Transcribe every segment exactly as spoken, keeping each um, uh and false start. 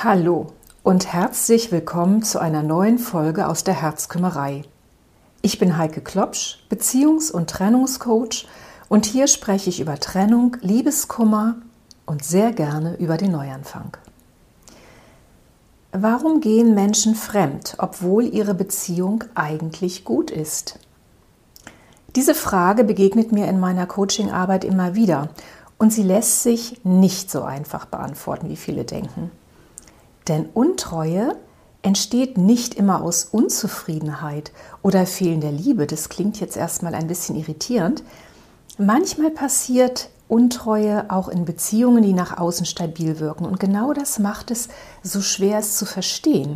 Hallo und herzlich willkommen zu einer neuen Folge aus der Herzkümmerei. Ich bin Heike Klopsch, Beziehungs- und Trennungscoach und hier spreche ich über Trennung, Liebeskummer und sehr gerne über den Neuanfang. Warum gehen Menschen fremd, obwohl ihre Beziehung eigentlich gut ist? Diese Frage begegnet mir in meiner Coachingarbeit immer wieder und sie lässt sich nicht so einfach beantworten, wie viele denken. Denn Untreue entsteht nicht immer aus Unzufriedenheit oder fehlender Liebe. Das klingt jetzt erstmal ein bisschen irritierend. Manchmal passiert Untreue auch in Beziehungen, die nach außen stabil wirken. Und genau das macht es so schwer, es zu verstehen.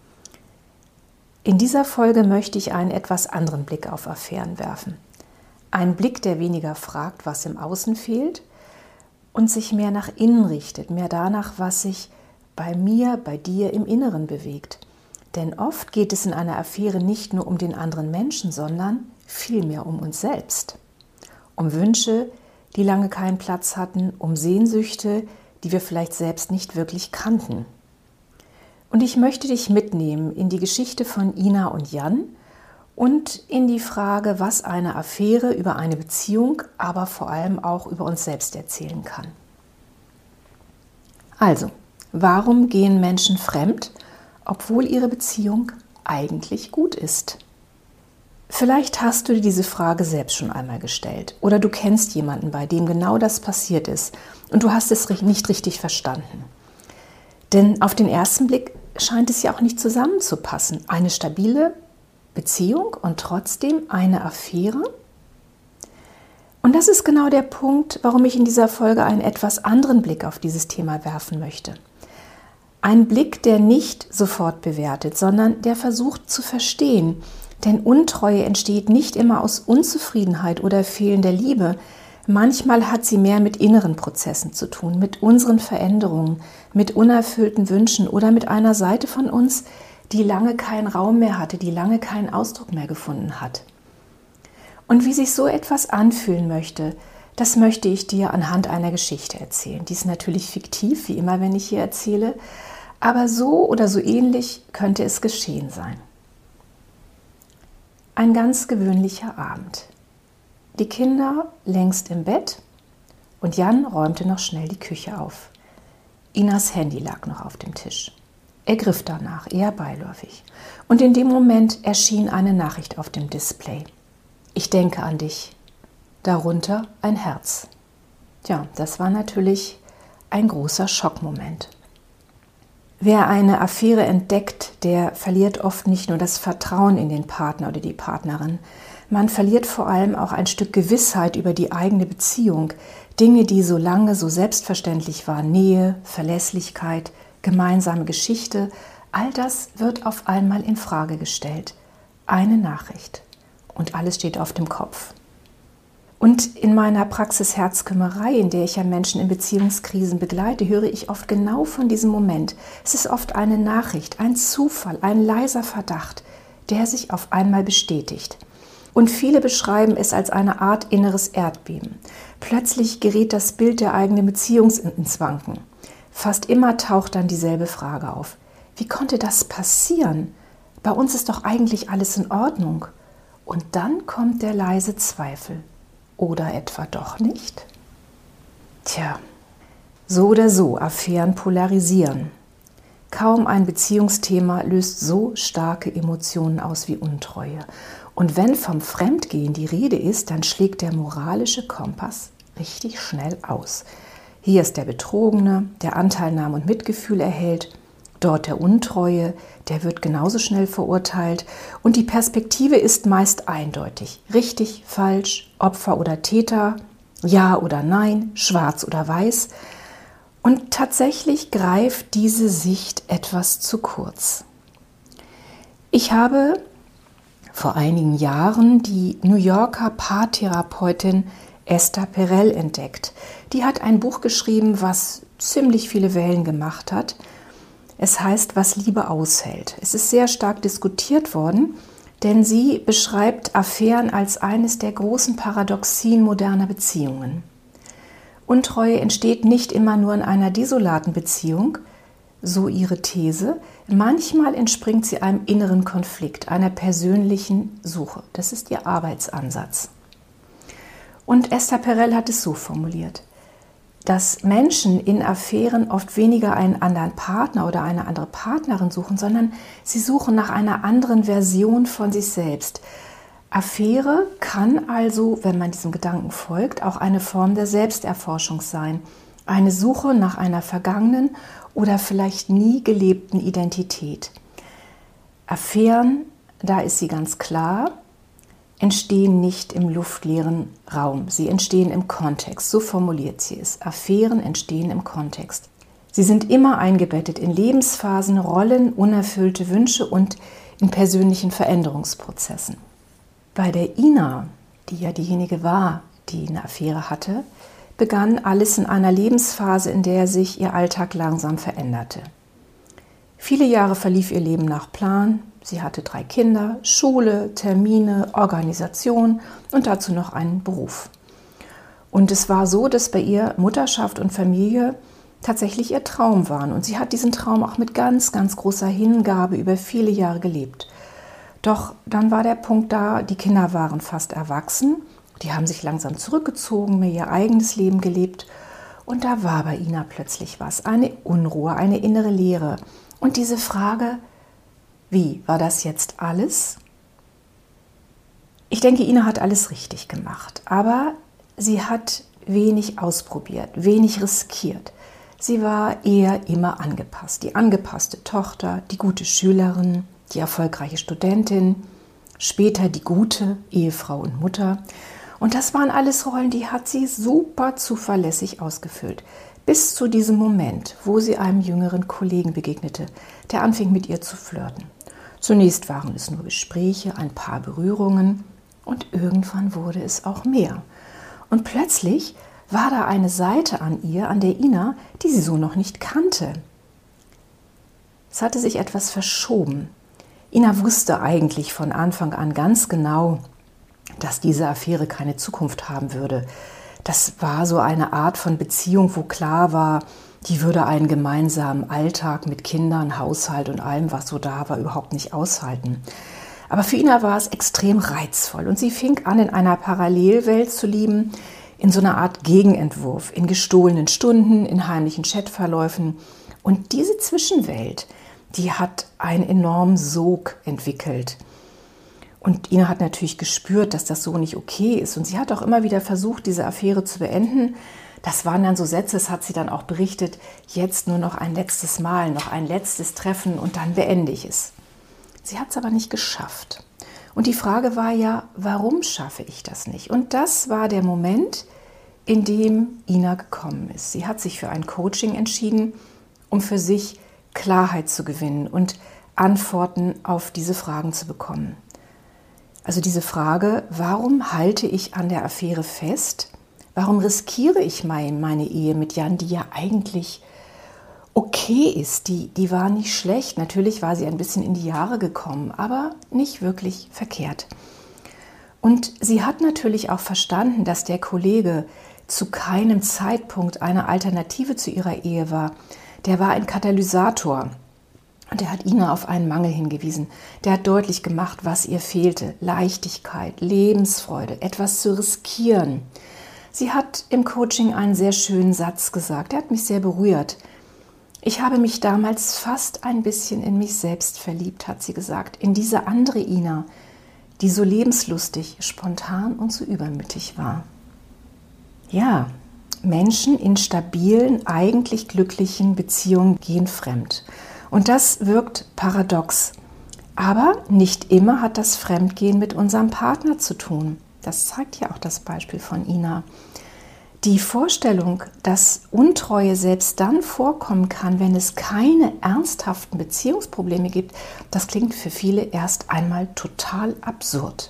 In dieser Folge möchte ich einen etwas anderen Blick auf Affären werfen. Einen Blick, der weniger fragt, was im Außen fehlt und sich mehr nach innen richtet, mehr danach, was sich bei mir, bei dir im Inneren bewegt. Denn oft geht es in einer Affäre nicht nur um den anderen Menschen, sondern vielmehr um uns selbst. Um Wünsche, die lange keinen Platz hatten, um Sehnsüchte, die wir vielleicht selbst nicht wirklich kannten. Und ich möchte dich mitnehmen in die Geschichte von Ina und Jan und in die Frage, was eine Affäre über eine Beziehung, aber vor allem auch über uns selbst erzählen kann. Also, warum gehen Menschen fremd, obwohl ihre Beziehung eigentlich gut ist? Vielleicht hast du dir diese Frage selbst schon einmal gestellt oder du kennst jemanden, bei dem genau das passiert ist und du hast es nicht richtig verstanden. Denn auf den ersten Blick scheint es ja auch nicht zusammenzupassen. Eine stabile Beziehung und trotzdem eine Affäre? Und das ist genau der Punkt, warum ich in dieser Folge einen etwas anderen Blick auf dieses Thema werfen möchte. Ein Blick, der nicht sofort bewertet, sondern der versucht zu verstehen. Denn Untreue entsteht nicht immer aus Unzufriedenheit oder fehlender Liebe. Manchmal hat sie mehr mit inneren Prozessen zu tun, mit unseren Veränderungen, mit unerfüllten Wünschen oder mit einer Seite von uns, die lange keinen Raum mehr hatte, die lange keinen Ausdruck mehr gefunden hat. Und wie sich so etwas anfühlen möchte, das möchte ich dir anhand einer Geschichte erzählen. Die ist natürlich fiktiv, wie immer, wenn ich hier erzähle, aber so oder so ähnlich könnte es geschehen sein. Ein ganz gewöhnlicher Abend. Die Kinder längst im Bett und Jan räumte noch schnell die Küche auf. Inas Handy lag noch auf dem Tisch. Er griff danach, eher beiläufig. Und in dem Moment erschien eine Nachricht auf dem Display. Ich denke an dich. Darunter ein Herz. Tja, das war natürlich ein großer Schockmoment. Wer eine Affäre entdeckt, der verliert oft nicht nur das Vertrauen in den Partner oder die Partnerin. Man verliert vor allem auch ein Stück Gewissheit über die eigene Beziehung. Dinge, die so lange so selbstverständlich waren, Nähe, Verlässlichkeit, gemeinsame Geschichte, all das wird auf einmal in Frage gestellt. Eine Nachricht und alles steht auf dem Kopf. Und in meiner Praxis Herzkümmerei, in der ich ja Menschen in Beziehungskrisen begleite, höre ich oft genau von diesem Moment. Es ist oft eine Nachricht, ein Zufall, ein leiser Verdacht, der sich auf einmal bestätigt. Und viele beschreiben es als eine Art inneres Erdbeben. Plötzlich gerät das Bild der eigenen Beziehung ins Wanken. Fast immer taucht dann dieselbe Frage auf. Wie konnte das passieren? Bei uns ist doch eigentlich alles in Ordnung. Und dann kommt der leise Zweifel. Oder etwa doch nicht? Tja, so oder so, Affären polarisieren. Kaum ein Beziehungsthema löst so starke Emotionen aus wie Untreue. Und wenn vom Fremdgehen die Rede ist, dann schlägt der moralische Kompass richtig schnell aus. Hier ist der Betrogene, der Anteilnahme und Mitgefühl erhält. Dort der Untreue, der wird genauso schnell verurteilt und die Perspektive ist meist eindeutig. Richtig, falsch, Opfer oder Täter, ja oder nein, schwarz oder weiß. Und tatsächlich greift diese Sicht etwas zu kurz. Ich habe vor einigen Jahren die New Yorker Paartherapeutin Esther Perel entdeckt. Die hat ein Buch geschrieben, was ziemlich viele Wellen gemacht hat. Es heißt, was Liebe aushält. Es ist sehr stark diskutiert worden, denn sie beschreibt Affären als eines der großen Paradoxien moderner Beziehungen. Untreue entsteht nicht immer nur in einer desolaten Beziehung, so ihre These, manchmal entspringt sie einem inneren Konflikt, einer persönlichen Suche. Das ist ihr Arbeitsansatz. Und Esther Perel hat es so formuliert, dass Menschen in Affären oft weniger einen anderen Partner oder eine andere Partnerin suchen, sondern sie suchen nach einer anderen Version von sich selbst. Affäre kann also, wenn man diesem Gedanken folgt, auch eine Form der Selbsterforschung sein. Eine Suche nach einer vergangenen oder vielleicht nie gelebten Identität. Affären, da ist sie ganz klar, entstehen nicht im luftleeren Raum. Sie entstehen im Kontext. So formuliert sie es. Affären entstehen im Kontext. Sie sind immer eingebettet in Lebensphasen, Rollen, unerfüllte Wünsche und in persönlichen Veränderungsprozessen. Bei der Ina, die ja diejenige war, die eine Affäre hatte, begann alles in einer Lebensphase, in der sich ihr Alltag langsam veränderte. Viele Jahre verlief ihr Leben nach Plan. Sie hatte drei Kinder, Schule, Termine, Organisation und dazu noch einen Beruf. Und es war so, dass bei ihr Mutterschaft und Familie tatsächlich ihr Traum waren. Und sie hat diesen Traum auch mit ganz, ganz großer Hingabe über viele Jahre gelebt. Doch dann war der Punkt da, die Kinder waren fast erwachsen. Die haben sich langsam zurückgezogen, mehr ihr eigenes Leben gelebt. Und da war bei Ina plötzlich was, eine Unruhe, eine innere Leere. Und diese Frage, wie, war das jetzt alles? Ich denke, Ina hat alles richtig gemacht, aber sie hat wenig ausprobiert, wenig riskiert. Sie war eher immer angepasst. Die angepasste Tochter, die gute Schülerin, die erfolgreiche Studentin, später die gute Ehefrau und Mutter. Und das waren alles Rollen, die hat sie super zuverlässig ausgefüllt. Bis zu diesem Moment, wo sie einem jüngeren Kollegen begegnete, der anfing mit ihr zu flirten. Zunächst waren es nur Gespräche, ein paar Berührungen und irgendwann wurde es auch mehr. Und plötzlich war da eine Seite an ihr, an der Ina, die sie so noch nicht kannte. Es hatte sich etwas verschoben. Ina wusste eigentlich von Anfang an ganz genau, dass diese Affäre keine Zukunft haben würde. Das war so eine Art von Beziehung, wo klar war, die würde einen gemeinsamen Alltag mit Kindern, Haushalt und allem, was so da war, überhaupt nicht aushalten. Aber für Ina war es extrem reizvoll und sie fing an, in einer Parallelwelt zu leben, in so einer Art Gegenentwurf, in gestohlenen Stunden, in heimlichen Chatverläufen. Und diese Zwischenwelt, die hat einen enormen Sog entwickelt. Und Ina hat natürlich gespürt, dass das so nicht okay ist. Und sie hat auch immer wieder versucht, diese Affäre zu beenden. Das waren dann so Sätze, das hat sie dann auch berichtet, jetzt nur noch ein letztes Mal, noch ein letztes Treffen und dann beende ich es. Sie hat es aber nicht geschafft. Und die Frage war ja, warum schaffe ich das nicht? Und das war der Moment, in dem Ina gekommen ist. Sie hat sich für ein Coaching entschieden, um für sich Klarheit zu gewinnen und Antworten auf diese Fragen zu bekommen. Also diese Frage, warum halte ich an der Affäre fest? Warum riskiere ich meine Ehe mit Jan, die ja eigentlich okay ist? Die, die war nicht schlecht. Natürlich war sie ein bisschen in die Jahre gekommen, aber nicht wirklich verkehrt. Und sie hat natürlich auch verstanden, dass der Kollege zu keinem Zeitpunkt eine Alternative zu ihrer Ehe war. Der war ein Katalysator. Und er hat Ina auf einen Mangel hingewiesen. Der hat deutlich gemacht, was ihr fehlte. Leichtigkeit, Lebensfreude, etwas zu riskieren. Sie hat im Coaching einen sehr schönen Satz gesagt. Der hat mich sehr berührt. Ich habe mich damals fast ein bisschen in mich selbst verliebt, hat sie gesagt. In diese andere Ina, die so lebenslustig, spontan und so übermütig war. Ja, Menschen in stabilen, eigentlich glücklichen Beziehungen gehen fremd. Und das wirkt paradox. Aber nicht immer hat das Fremdgehen mit unserem Partner zu tun. Das zeigt ja auch das Beispiel von Ina. Die Vorstellung, dass Untreue selbst dann vorkommen kann, wenn es keine ernsthaften Beziehungsprobleme gibt, das klingt für viele erst einmal total absurd.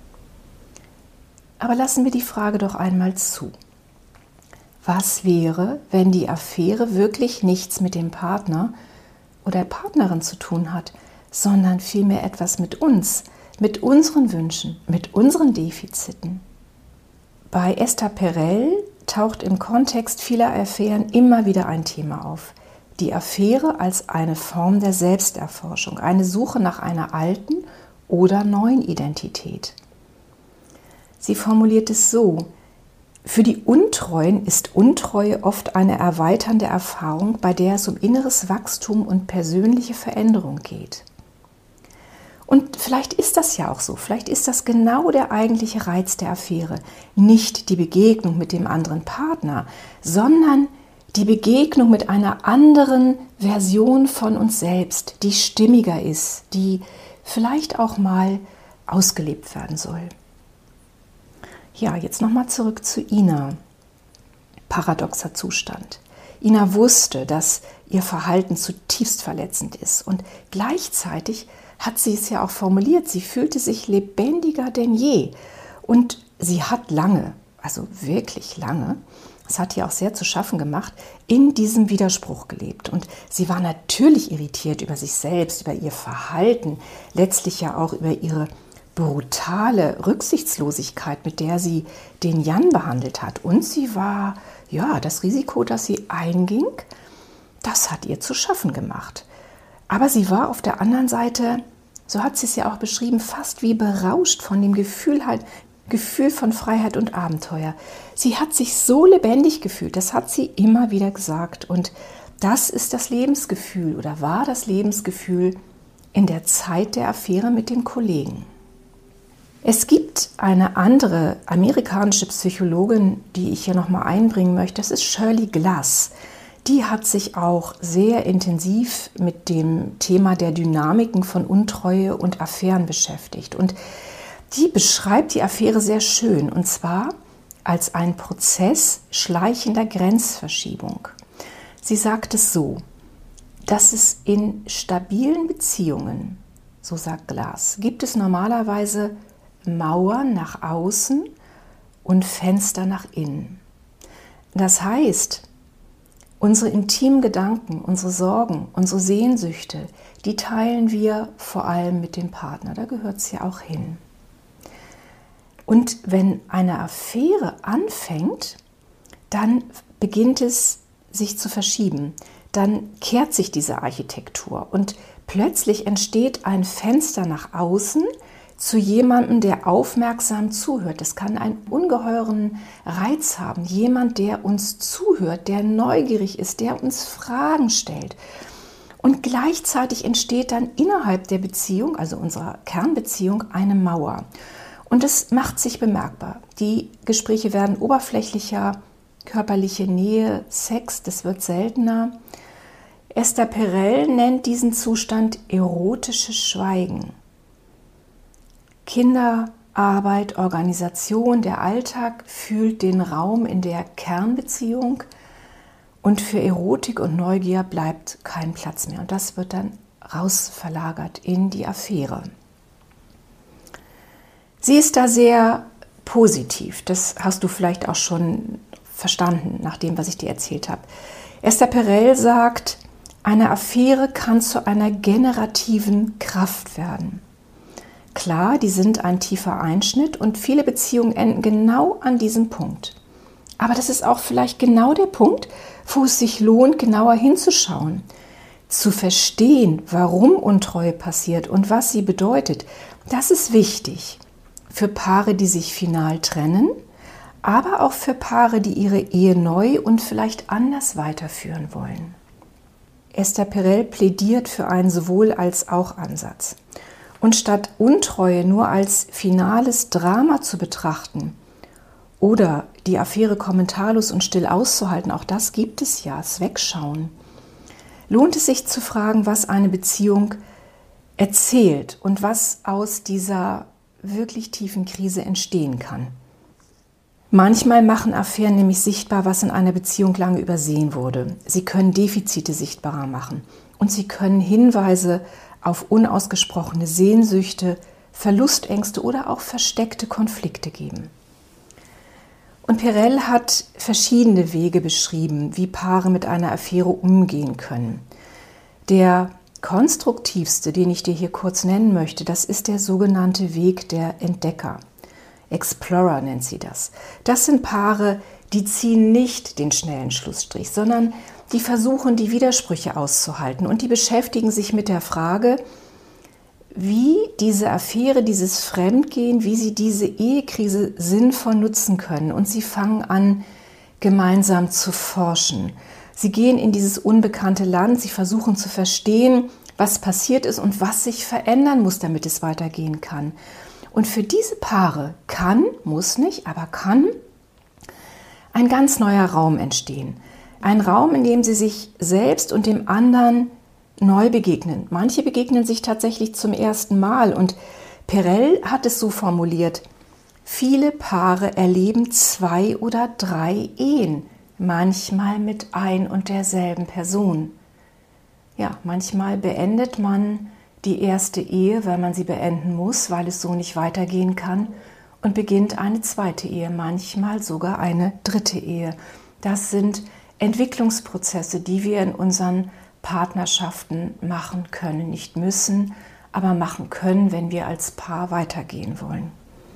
Aber lassen wir die Frage doch einmal zu. Was wäre, wenn die Affäre wirklich nichts mit dem Partner oder Partnerin zu tun hat, sondern vielmehr etwas mit uns, mit unseren Wünschen, mit unseren Defiziten? Bei Esther Perel taucht im Kontext vieler Affären immer wieder ein Thema auf. die Affäre als eine Form der Selbsterforschung, eine Suche nach einer alten oder neuen Identität. Sie formuliert es so: Für die Untreuen ist Untreue oft eine erweiternde Erfahrung, bei der es um inneres Wachstum und persönliche Veränderung geht. Und vielleicht ist das ja auch so, vielleicht ist das genau der eigentliche Reiz der Affäre. Nicht die Begegnung mit dem anderen Partner, sondern die Begegnung mit einer anderen Version von uns selbst, die stimmiger ist, die vielleicht auch mal ausgelebt werden soll. Ja, jetzt nochmal zurück zu Ina. Paradoxer Zustand. Ina wusste, dass ihr Verhalten zutiefst verletzend ist und gleichzeitig hat sie es ja auch formuliert, sie fühlte sich lebendiger denn je und sie hat lange, also wirklich lange, das hat ihr auch sehr zu schaffen gemacht, in diesem Widerspruch gelebt. Und sie war natürlich irritiert über sich selbst, über ihr Verhalten, letztlich ja auch über ihre brutale Rücksichtslosigkeit, mit der sie den Jan behandelt hat. Und sie war, ja, das Risiko, das sie einging, das hat ihr zu schaffen gemacht. Aber sie war auf der anderen Seite, so hat sie es ja auch beschrieben, fast wie berauscht von dem Gefühl halt, Gefühl von Freiheit und Abenteuer. Sie hat sich so lebendig gefühlt, das hat sie immer wieder gesagt. Und das ist das Lebensgefühl oder war das Lebensgefühl in der Zeit der Affäre mit dem Kollegen. Es gibt eine andere amerikanische Psychologin, die ich hier nochmal einbringen möchte, das ist Shirley Glass. Die hat sich auch sehr intensiv mit dem Thema der Dynamiken von Untreue und Affären beschäftigt. Und die beschreibt die Affäre sehr schön, und zwar als einen Prozess schleichender Grenzverschiebung. Sie sagt es so, dass es in stabilen Beziehungen, so sagt Glass, gibt es normalerweise Mauern nach außen und Fenster nach innen. Das heißt, unsere intimen Gedanken, unsere Sorgen, unsere Sehnsüchte, die teilen wir vor allem mit dem Partner, da gehört es ja auch hin. Und wenn eine Affäre anfängt, dann beginnt es sich zu verschieben. Dann kehrt sich diese Architektur und plötzlich entsteht ein Fenster nach außen zu jemandem, der aufmerksam zuhört. Das kann einen ungeheuren Reiz haben. Jemand, der uns zuhört, der neugierig ist, der uns Fragen stellt. Und gleichzeitig entsteht dann innerhalb der Beziehung, also unserer Kernbeziehung, eine Mauer. Und es macht sich bemerkbar. Die Gespräche werden oberflächlicher, körperliche Nähe, Sex, das wird seltener. Esther Perel nennt diesen Zustand erotisches Schweigen. Kinder, Arbeit, Organisation, der Alltag füllt den Raum in der Kernbeziehung und für Erotik und Neugier bleibt kein Platz mehr. Und das wird dann rausverlagert in die Affäre. Sie ist da sehr positiv, das hast du vielleicht auch schon verstanden, nach dem, was ich dir erzählt habe. Esther Perel sagt, eine Affäre kann zu einer generativen Kraft werden. Klar, die sind ein tiefer Einschnitt und viele Beziehungen enden genau an diesem Punkt. Aber das ist auch vielleicht genau der Punkt, wo es sich lohnt, genauer hinzuschauen, zu verstehen, warum Untreue passiert und was sie bedeutet. Das ist wichtig für Paare, die sich final trennen, aber auch für Paare, die ihre Ehe neu und vielleicht anders weiterführen wollen. Esther Perel plädiert für einen Sowohl-als-auch-Ansatz. Und statt Untreue nur als finales Drama zu betrachten oder die Affäre kommentarlos und still auszuhalten, auch das gibt es ja, das Wegschauen, lohnt es sich zu fragen, was eine Beziehung erzählt und was aus dieser wirklich tiefen Krise entstehen kann. Manchmal machen Affären nämlich sichtbar, was in einer Beziehung lange übersehen wurde. Sie können Defizite sichtbarer machen und sie können Hinweise auf unausgesprochene Sehnsüchte, Verlustängste oder auch versteckte Konflikte geben. Und Perel hat verschiedene Wege beschrieben, wie Paare mit einer Affäre umgehen können. Der konstruktivste, den ich dir hier kurz nennen möchte, das ist der sogenannte Weg der Entdecker. Explorer nennt sie das. Das sind Paare, die ziehen nicht den schnellen Schlussstrich, sondern die versuchen, die Widersprüche auszuhalten und die beschäftigen sich mit der Frage, wie diese Affäre, dieses Fremdgehen, wie sie diese Ehekrise sinnvoll nutzen können. Und sie fangen an, gemeinsam zu forschen. Sie gehen in dieses unbekannte Land, sie versuchen zu verstehen, was passiert ist und was sich verändern muss, damit es weitergehen kann. Und für diese Paare kann, muss nicht, aber kann ein ganz neuer Raum entstehen. Ein Raum, in dem sie sich selbst und dem anderen neu begegnen. Manche begegnen sich tatsächlich zum ersten Mal und Perel hat es so formuliert: Viele Paare erleben zwei oder drei Ehen, manchmal mit ein und derselben Person. Ja, manchmal beendet man die erste Ehe, weil man sie beenden muss, weil es so nicht weitergehen kann, und beginnt eine zweite Ehe, manchmal sogar eine dritte Ehe. Das sind Entwicklungsprozesse, die wir in unseren Partnerschaften machen können, nicht müssen, aber machen können, wenn wir als Paar weitergehen wollen.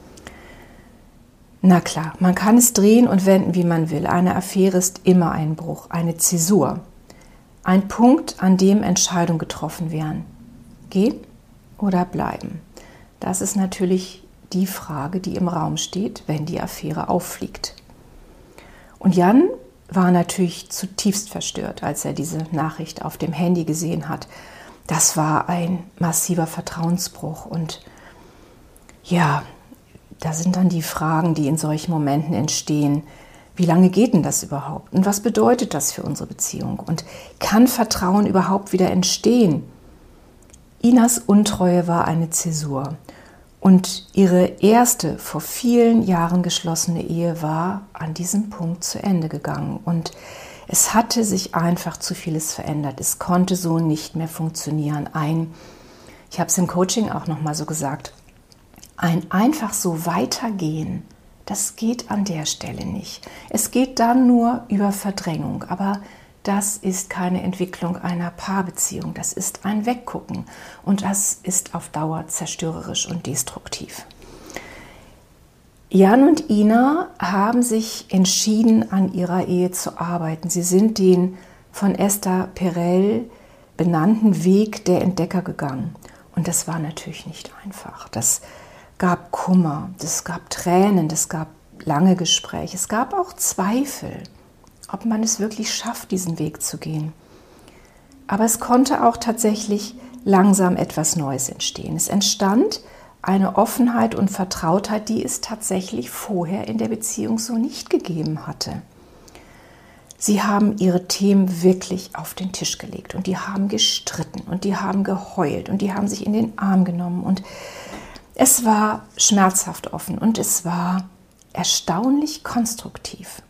Na klar, man kann es drehen und wenden, wie man will. Eine Affäre ist immer ein Bruch, eine Zäsur. Ein Punkt, an dem Entscheidungen getroffen werden. Gehen oder bleiben? Das ist natürlich die Frage, die im Raum steht, wenn die Affäre auffliegt. Und Jan war natürlich zutiefst verstört, als er diese Nachricht auf dem Handy gesehen hat. Das war ein massiver Vertrauensbruch. Und ja, da sind dann die Fragen, die in solchen Momenten entstehen. Wie lange geht denn das überhaupt? Und was bedeutet das für unsere Beziehung? Und kann Vertrauen überhaupt wieder entstehen? Inas Untreue war eine Zäsur. Und ihre erste, vor vielen Jahren geschlossene Ehe war an diesem Punkt zu Ende gegangen. Und es hatte sich einfach zu vieles verändert. Es konnte so nicht mehr funktionieren. Ein, ich habe es im Coaching auch nochmal so gesagt, ein einfach so weitergehen, das geht an der Stelle nicht. Es geht dann nur über Verdrängung, aber das ist keine Entwicklung einer Paarbeziehung, das ist ein Weggucken und das ist auf Dauer zerstörerisch und destruktiv. Jan und Ina haben sich entschieden, an ihrer Ehe zu arbeiten. Sie sind den von Esther Perel benannten Weg der Entdecker gegangen. Und das war natürlich nicht einfach. Das gab Kummer, das gab Tränen, das gab lange Gespräche, es gab auch Zweifel, ob man es wirklich schafft, diesen Weg zu gehen. Aber es konnte auch tatsächlich langsam etwas Neues entstehen. Es entstand eine Offenheit und Vertrautheit, die es tatsächlich vorher in der Beziehung so nicht gegeben hatte. Sie haben ihre Themen wirklich auf den Tisch gelegt und die haben gestritten und die haben geheult und die haben sich in den Arm genommen und es war schmerzhaft offen und es war erstaunlich konstruktiv.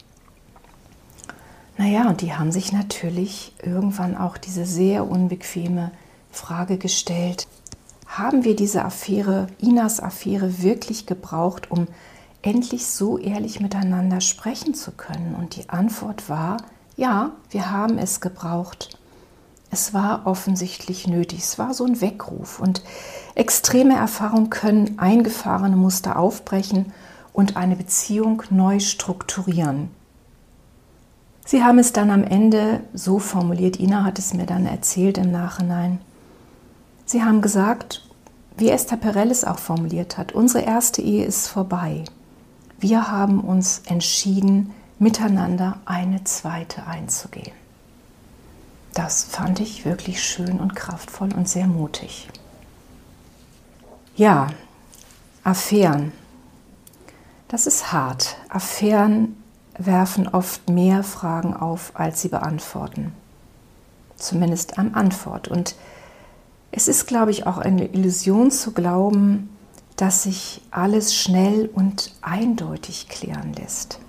Naja, und die haben sich natürlich irgendwann auch diese sehr unbequeme Frage gestellt: Haben wir diese Affäre, Inas Affäre, wirklich gebraucht, um endlich so ehrlich miteinander sprechen zu können? Und die Antwort war: Ja, wir haben es gebraucht. Es war offensichtlich nötig. Es war so ein Weckruf. Und extreme Erfahrungen können eingefahrene Muster aufbrechen und eine Beziehung neu strukturieren. Sie haben es dann am Ende so formuliert, Ina hat es mir dann erzählt im Nachhinein. Sie haben gesagt, wie Esther Perel es auch formuliert hat: Unsere erste Ehe ist vorbei. Wir haben uns entschieden, miteinander eine zweite einzugehen. Das fand ich wirklich schön und kraftvoll und sehr mutig. Ja, Affären. Das ist hart. Affären werfen oft mehr Fragen auf, als sie beantworten. Zumindest am Antwort. Und es ist, glaube ich, auch eine Illusion zu glauben, dass sich alles schnell und eindeutig klären lässt.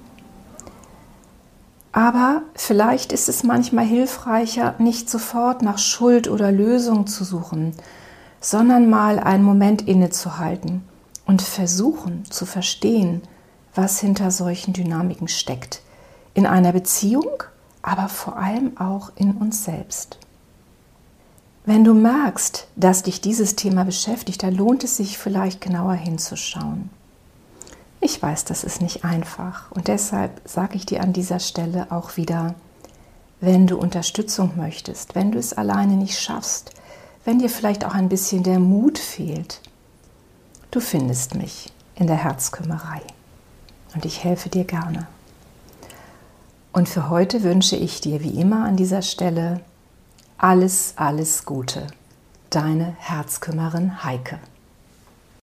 Aber vielleicht ist es manchmal hilfreicher, nicht sofort nach Schuld oder Lösung zu suchen, sondern mal einen Moment innezuhalten und versuchen zu verstehen, was hinter solchen Dynamiken steckt. In einer Beziehung, aber vor allem auch in uns selbst. Wenn du merkst, dass dich dieses Thema beschäftigt, dann lohnt es sich vielleicht genauer hinzuschauen. Ich weiß, das ist nicht einfach und deshalb sage ich dir an dieser Stelle auch wieder: Wenn du Unterstützung möchtest, wenn du es alleine nicht schaffst, wenn dir vielleicht auch ein bisschen der Mut fehlt, du findest mich in der Herzkümmerei und ich helfe dir gerne. Und für heute wünsche ich dir wie immer an dieser Stelle alles, alles Gute. Deine Herzkümmerin Heike.